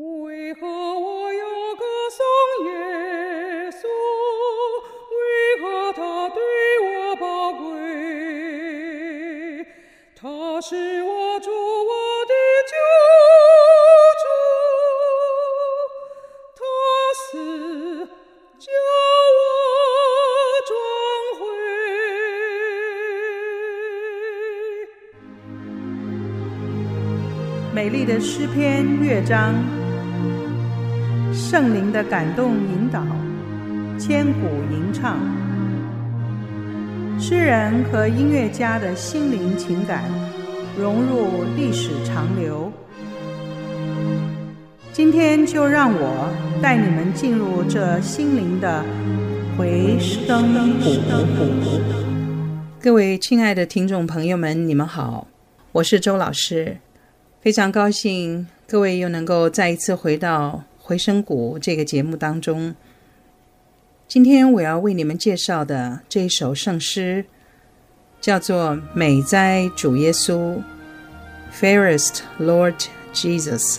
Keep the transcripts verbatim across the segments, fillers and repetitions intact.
为何我要歌颂耶稣？为何他对我宝贵？他是我主，我的救主，他死叫我转回。 美丽的诗篇乐章，圣灵的感动引导，千古吟唱。诗人和音乐家的心灵情感融入历史长流。今天就让我带你们进入这心灵的回声谷。各位亲爱的听众朋友们，你们好，我是周老师，非常高兴各位又能够再一次回到回声谷这个节目当中。今天我要为你们介绍的这一首圣诗叫做美哉主耶稣 Fairest Lord Jesus。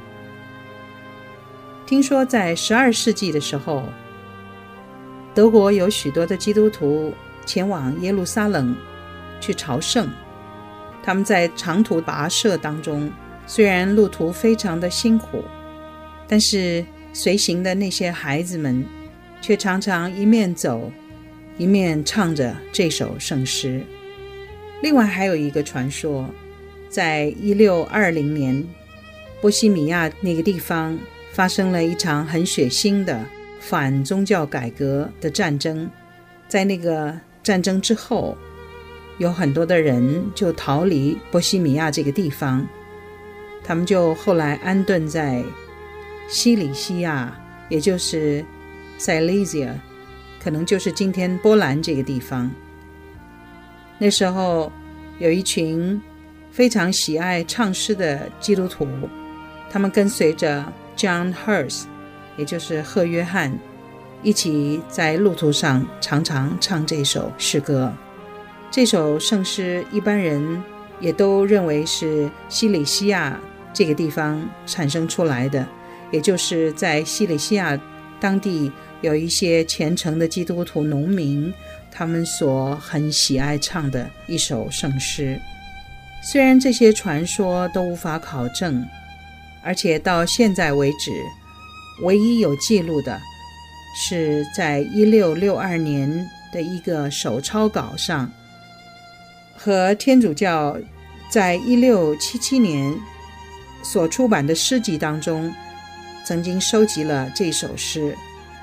听说在十二世纪的时候，德国有许多的基督徒前往耶路撒冷去朝圣，他们在长途跋涉当中，虽然路途非常的辛苦，但是随行的那些孩子们却常常一面走一面唱着这首圣诗。另外还有一个传说，在一六二零年波西米亚那个地方发生了一场很血腥的反宗教改革的战争，在那个战争之后，有很多的人就逃离波西米亚这个地方，他们就后来安顿在西里西亚，也就是 Silesia， 可能就是今天波兰这个地方。那时候有一群非常喜爱唱诗的基督徒，他们跟随着 John Hus， 也就是贺约翰，一起在路途上常常唱这首诗歌。这首圣诗一般人也都认为是西里西亚这个地方产生出来的，也就是在西里西亚当地有一些虔诚的基督徒农民，他们所很喜爱唱的一首圣诗。虽然这些传说都无法考证，而且到现在为止唯一有记录的是在一六六二年的一个手抄稿上，和天主教在一六七七年所出版的诗集当中曾经收集了这首诗。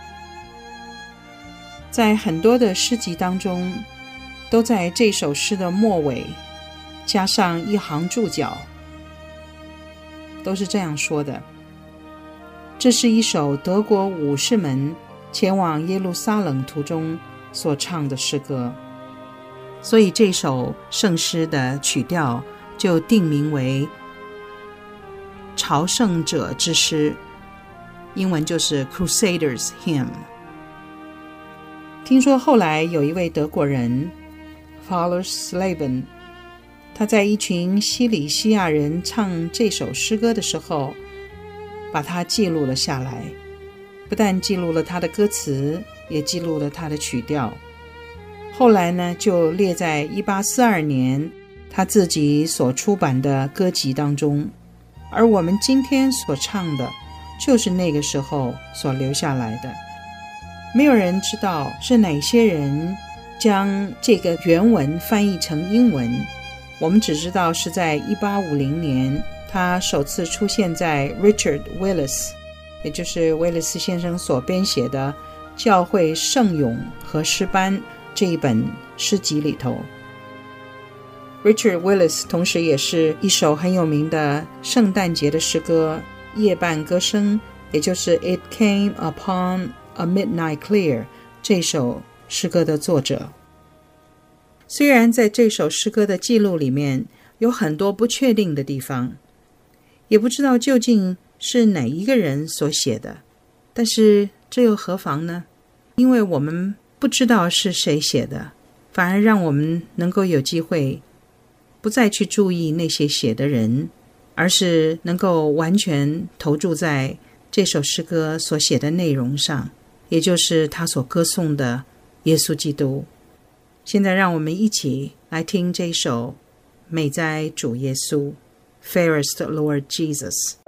在很多的诗集当中，都在这首诗的末尾加上一行注脚，都是这样说的：这是一首德国武士们前往耶路撒冷途中所唱的诗歌。所以这首圣诗的曲调就定名为朝圣者之诗，英文就是 Crusaders Hymn。 听说后来有一位德国人 Father Slaven， 他在一群西里西亚人唱这首诗歌的时候把它记录了下来，不但记录了他的歌词，也记录了他的曲调。后来呢，就列在一八四二年他自己所出版的歌集当中，而我们今天所唱的就是那个时候所留下来的。没有人知道是哪些人将这个原文翻译成英文，我们只知道是在一八五零年他首次出现在 Richard Willis， 也就是威利斯先生所编写的教会圣咏和诗班这一本诗集里头。 Richard Willis 同时也是一首很有名的圣诞节的诗歌夜半歌声，也就是 It Came Upon a Midnight Clear 这首诗歌的作者。虽然在这首诗歌的记录里面有很多不确定的地方，也不知道究竟是哪一个人所写的，但是这又何妨呢？因为我们不知道是谁写的，反而让我们能够有机会不再去注意那些写的人， 而是能够完全投注在这首诗歌所写的内容上，也就是他所歌颂的耶稣基督。现在让我们一起来听这首美哉主耶稣 Fairest Lord Jesus。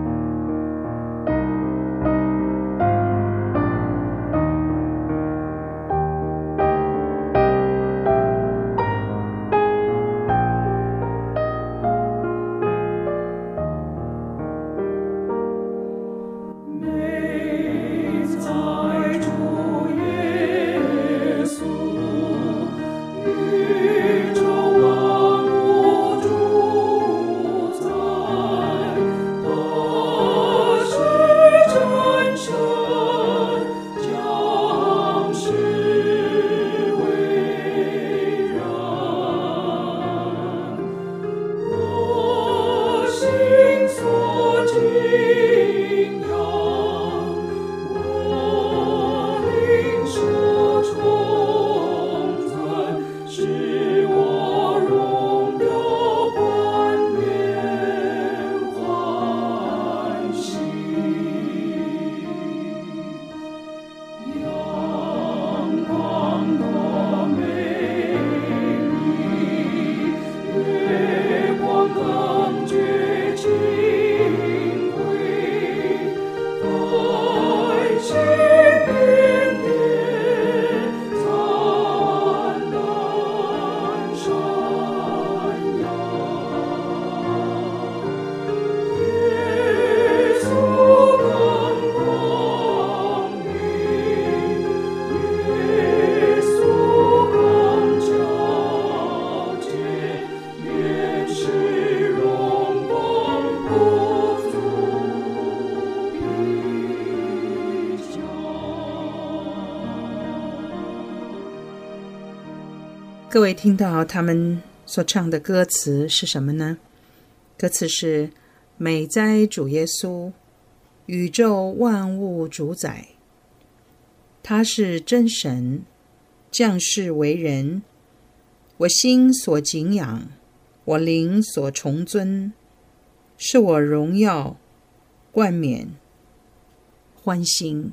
各位听到他们所唱的歌词是什么呢？歌词是：美哉主耶稣，宇宙万物主宰，他是真神，降世为人，我心所敬仰，我灵所崇尊，是我荣耀冠冕欢欣。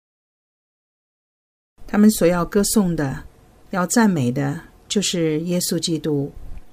他们所要歌颂的，要赞美的，就是耶稣基督。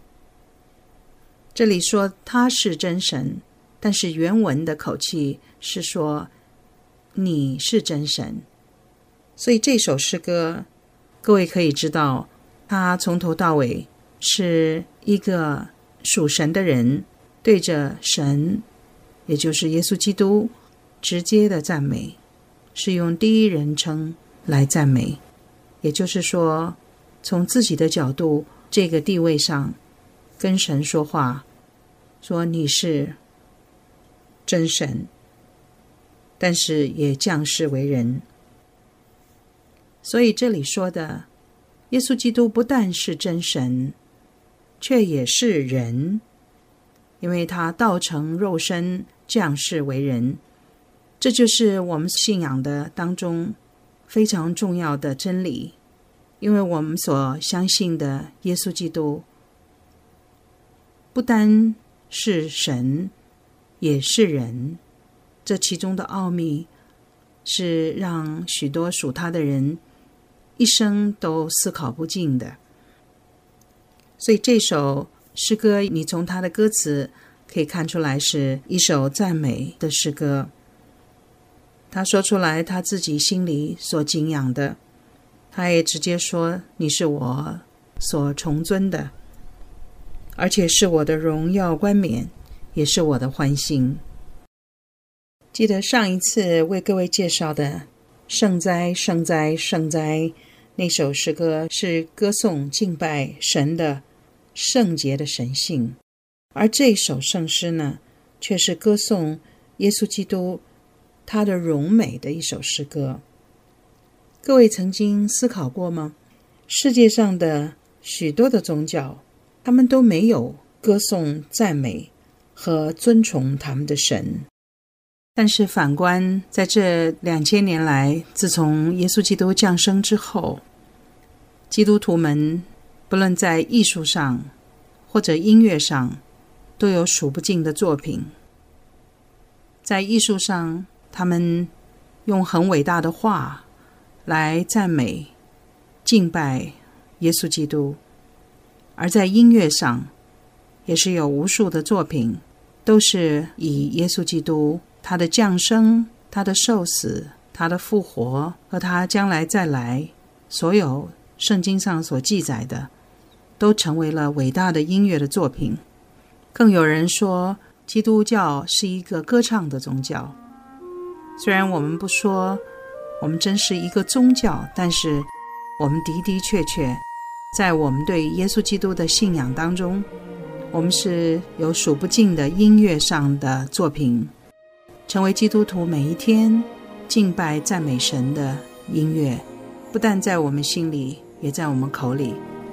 这里说他是真神，但是原文的口气是说你是真神。所以这首诗歌，各位可以知道，他从头到尾是一个属神的人对着神，也就是耶稣基督直接的赞美，是用第一人称来赞美，也就是说从自己的角度这个地位上跟神说话，说你是真神，但是也降世为人。所以这里说的耶稣基督不但是真神，却也是人，因为他道成肉身，降世为人。这就是我们信仰的当中非常重要的真理，因为我们所相信的耶稣基督不单是神，也是人，这其中的奥秘是让许多属他的人一生都思考不尽的。所以这首诗歌，你从他的歌词可以看出来是一首赞美的诗歌。他说出来他自己心里所敬仰的，他也直接说你是我所崇尊的，而且是我的荣耀冠冕，也是我的欢欣。记得上一次为各位介绍的圣哉圣哉圣哉那首诗歌是歌颂敬拜神的圣洁的神性，而这首圣诗呢，却是歌颂耶稣基督他的荣美的一首诗歌。各位曾经思考过吗？世界上的许多的宗教，他们都没有歌颂赞美和尊崇他们的神，但是反观在这两千年来，自从耶稣基督降生之后，基督徒们不论在艺术上或者音乐上， 都有数不尽的作品。在艺术上，他们用很伟大的画来赞美、敬拜耶稣基督；而在音乐上，也是有无数的作品，都是以耶稣基督他的降生、他的受死、他的复活和他将来再来，所有圣经上所记载的，都成为了伟大的音乐的作品。更有人说，基督教是一个歌唱的宗教。虽然我们不说我们真是一个宗教，但是我们的的确确在我们对耶稣基督的信仰当中，我们是有数不尽的音乐上的作品，成为基督徒每一天敬拜赞美神的音乐，不但在我们心里，也在我们口里。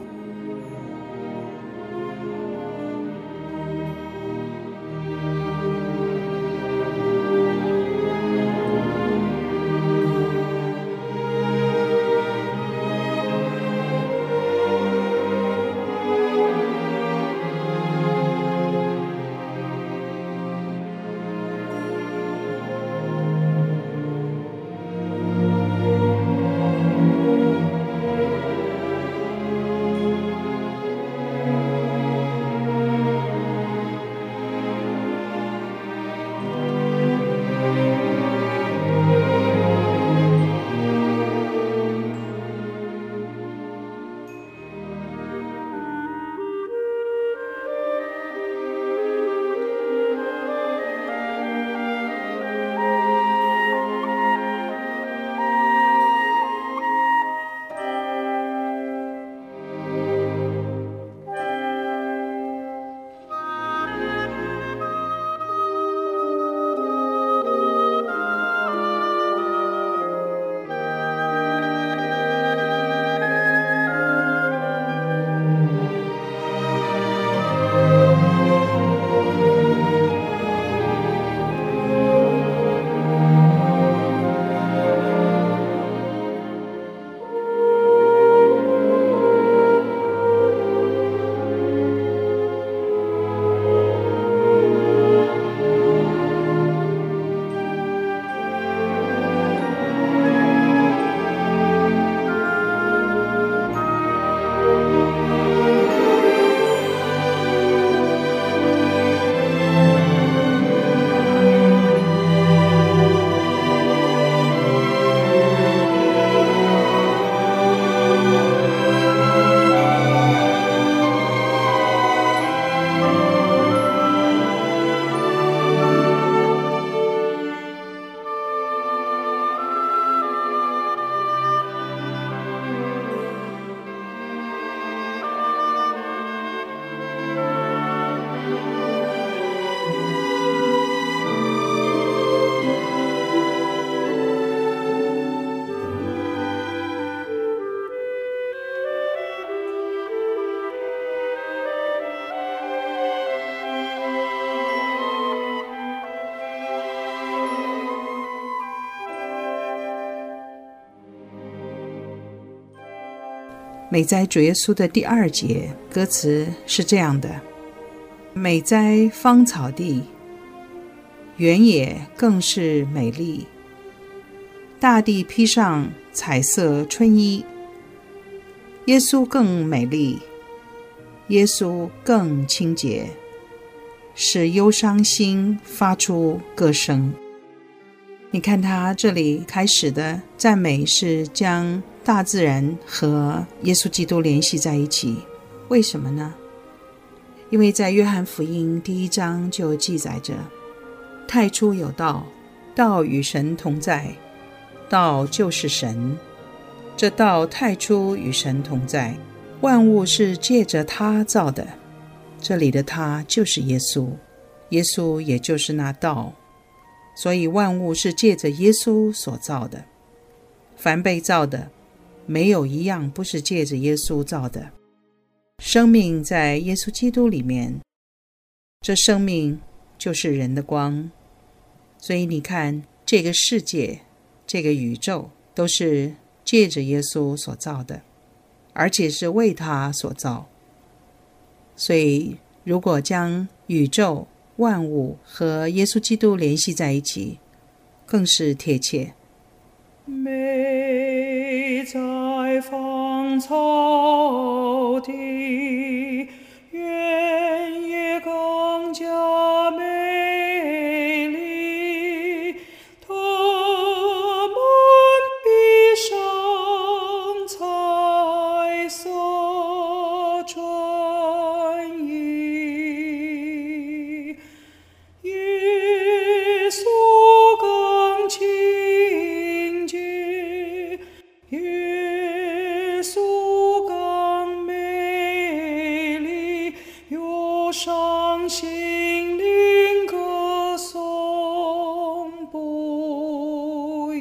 美哉主耶稣的第二节歌词是这样的：美哉芳草地，原野更是美丽，大地披上彩色春衣。耶稣更美丽，耶稣更清洁，使忧伤心发出歌声。你看他这里开始的赞美是将大自然和耶稣基督联系在一起，为什么呢？因为在约翰福音第一章就记载着，太初有道，道与神同在，道就是神，这道太初与神同在，万物是借着他造的。这里的他就是耶稣，耶稣也就是那道，所以万物是借着耶稣所造的。凡被造的，没有一样不是借着耶稣造的。生命在耶稣基督里面，这生命就是人的光。所以你看，这个世界，这个宇宙都是借着耶稣所造的，而且是为他所造。所以如果将宇宙万物和耶稣基督联系在一起，更是贴切。 美在芳草地，原野更加美丽，它们披上彩色春衣，耶稣更亲近，耶稣更美丽，忧伤心灵歌颂不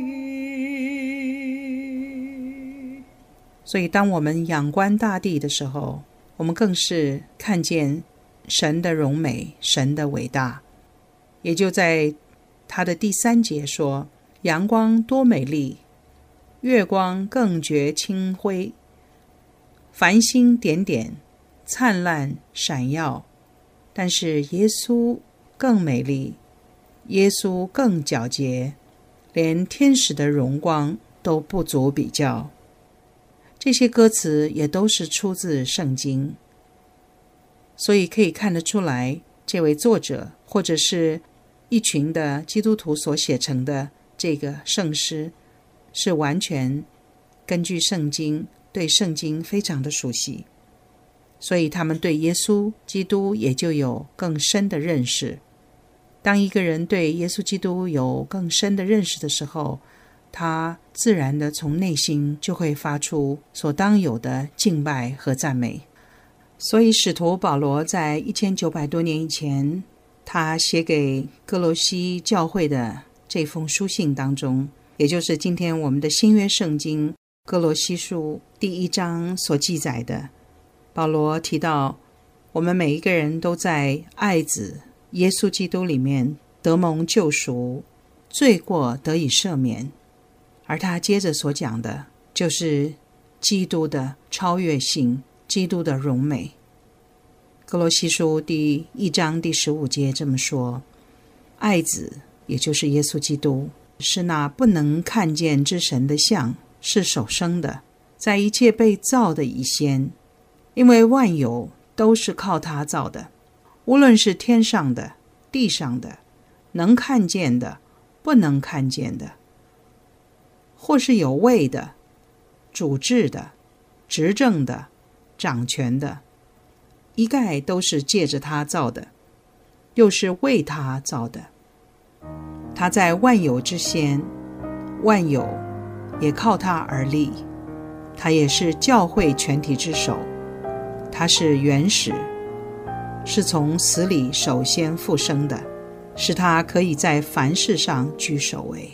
已。 所以当我们仰观大地的时候，我们更是看见神的荣美，神的伟大。也就在他的第三节说，阳光多美丽，月光更觉清辉，繁星点点，灿烂闪耀。但是耶稣更美丽，耶稣更皎洁，连天使的荣光都不足比较。这些歌词也都是出自圣经，所以可以看得出来，这位作者或者是一群的基督徒所写成的这个圣诗，是完全根据圣经，对圣经非常的熟悉，所以他们对耶稣基督也就有更深的认识。当一个人对耶稣基督有更深的认识的时候，他自然的从内心就会发出所当有的敬拜和赞美。所以使徒保罗在一千九百多年以前，他写给哥罗西教会的这封书信当中，也就是今天我们的新约圣经哥罗西书第一章所记载的，保罗提到我们每一个人都在爱子耶稣基督里面得蒙救赎，罪过得以赦免。而他接着所讲的就是基督的超越性，基督的荣美。哥罗西书第一章第十五节这么说，爱子也就是耶稣基督，是那不能看见之神的像，是首生的，在一切被造的以先，因为万有都是靠他造的，无论是天上的地上的，能看见的不能看见的，或是有位的主治的执政的掌权的，一概都是借着他造的，又是为他造的。他在万有之先，万有也靠他而立，他也是教会全体之首，他是原始，是从死里首先复生的，使他可以在凡事上居首位。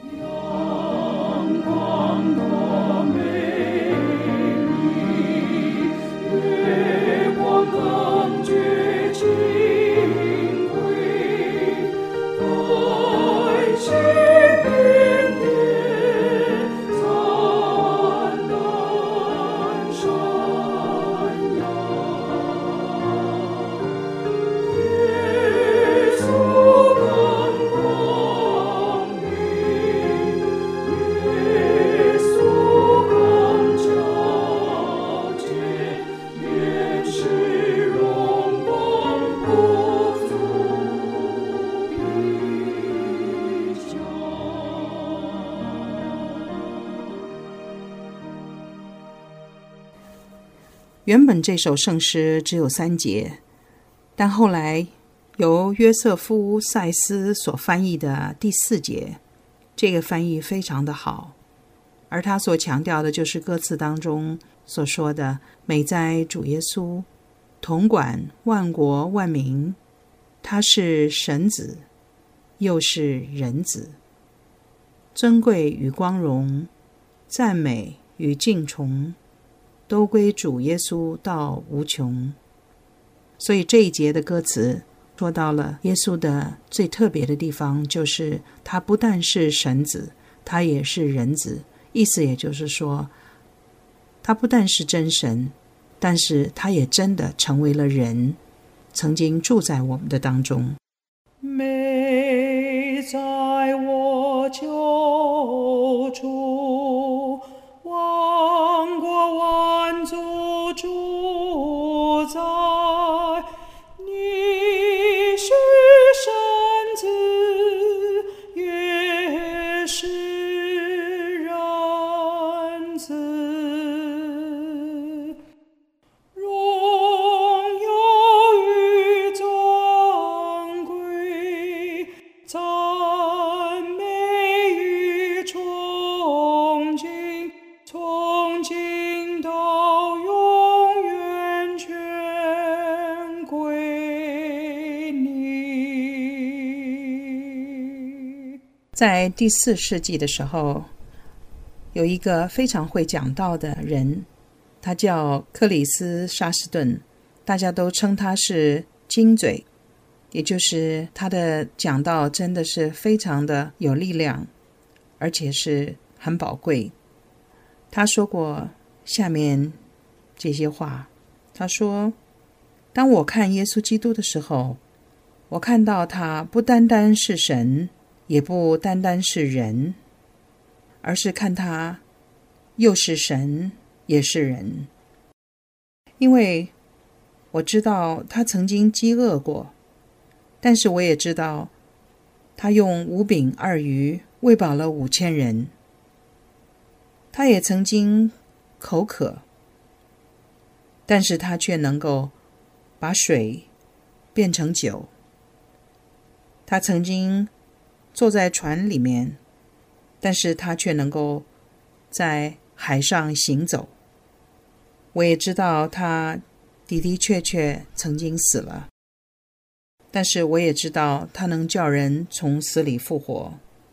原本这首圣诗只有三节，但后来由约瑟夫·塞斯所翻译的第四节，这个翻译非常的好，而他所强调的就是歌词当中所说的美哉主耶稣，统管万国万民，他是神子，又是人子，尊贵与光荣，赞美与敬崇，都归主耶稣到无穷。所以这一节的歌词说到了耶稣的最特别的地方，就是他不但是神子，他也是人子。意思也就是说，他不但是真神，但是他也真的成为了人， 曾经住在我们的当中。 美在我救主，万国万族主宰，你是神子，也是人子，荣耀与尊贵，赞美与崇敬，从今到永远全归你。 在第四世纪的时候，有一个非常会讲道的人，他叫克里斯沙斯顿，大家都称他是金嘴，也就是他的讲道真的是非常的有力量，而且是很宝贵。他说过下面这些话，他说，当我看耶稣基督的时候，我看到他不单单是神，也不单单是人，而是看他又是神也是人。因为我知道他曾经饥饿过，但是我也知道他用五饼二鱼喂饱了五千人。他也曾经口渴，但是他却能够把水变成酒。他曾经坐在船里面，但是他却能够在海上行走。我也知道他的的确确曾经死了，但是我也知道他能叫人从死里复活。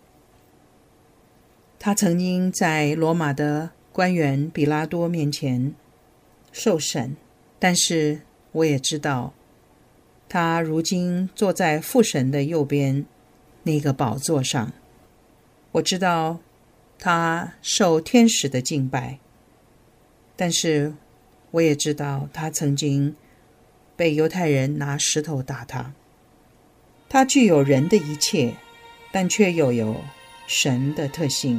他曾经在罗马的官员比拉多面前受审，但是我也知道他如今坐在父神的右边那个宝座上。我知道他受天使的敬拜，但是我也知道他曾经被犹太人拿石头打他。他具有人的一切，但却又有神的特性，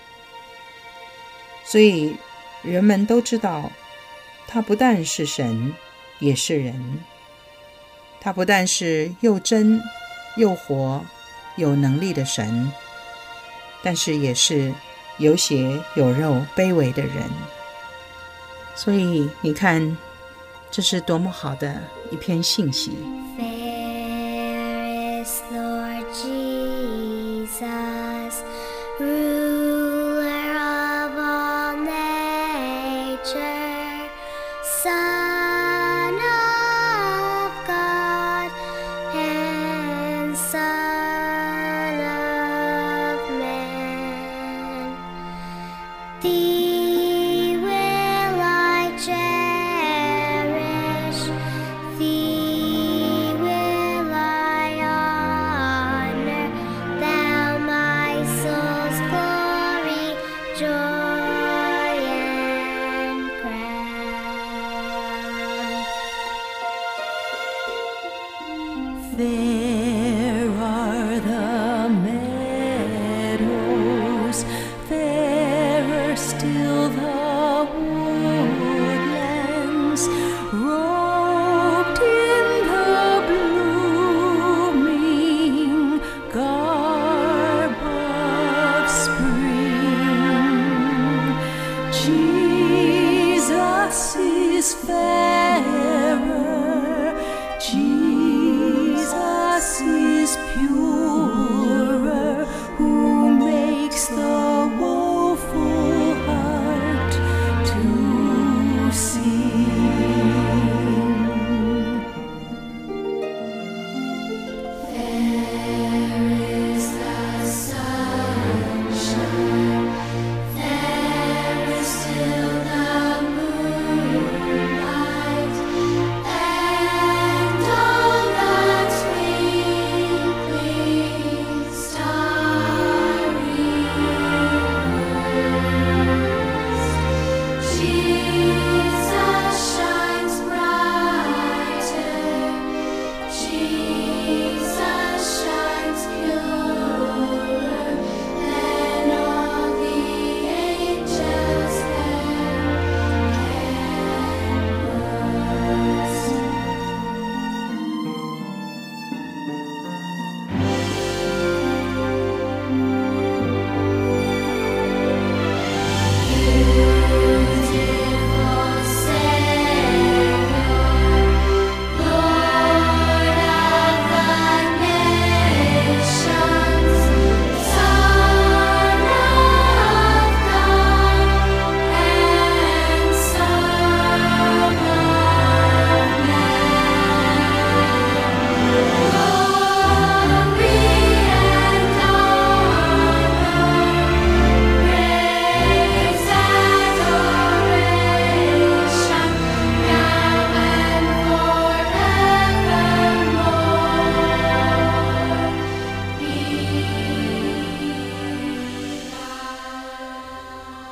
所以人们都知道他不但是神，也是人。他不但是又真又活有能力的神，但是也是有血有肉卑微的人。所以你看，这是多么好的一篇信息。 Fairest Lord Jesus, ruler of all nature, Son of God and Son of Man, Thee will I cherish, Thee will I honor, Thou my soul's glory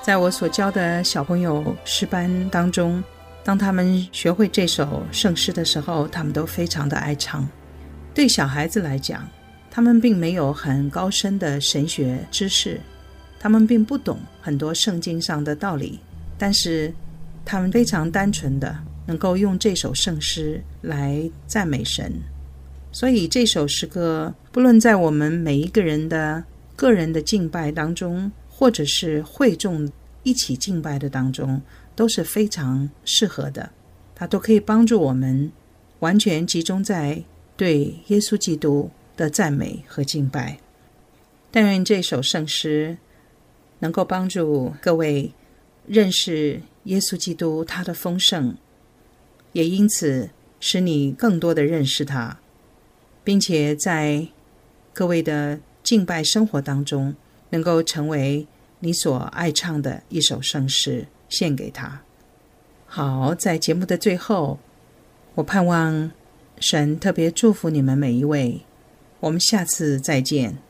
在我所教的小朋友诗班当中，当他们学会这首圣诗的时候，他们都非常的爱唱。对小孩子来讲，他们并没有很高深的神学知识，他们并不懂很多圣经上的道理，但是他们非常单纯的能够用这首圣诗来赞美神。所以这首诗歌不论在我们每一个人的个人的敬拜当中，或者是会众一起敬拜的当中，都是非常适合的，它都可以帮助我们完全集中在对耶稣基督的赞美和敬拜。但愿这首圣诗能够帮助各位认识耶稣基督他的丰盛，也因此使你更多的认识他，并且在各位的敬拜生活当中能够成为你所爱唱的一首圣诗，献给他。好，在节目的最后，我盼望神特别祝福你们每一位，我们下次再见。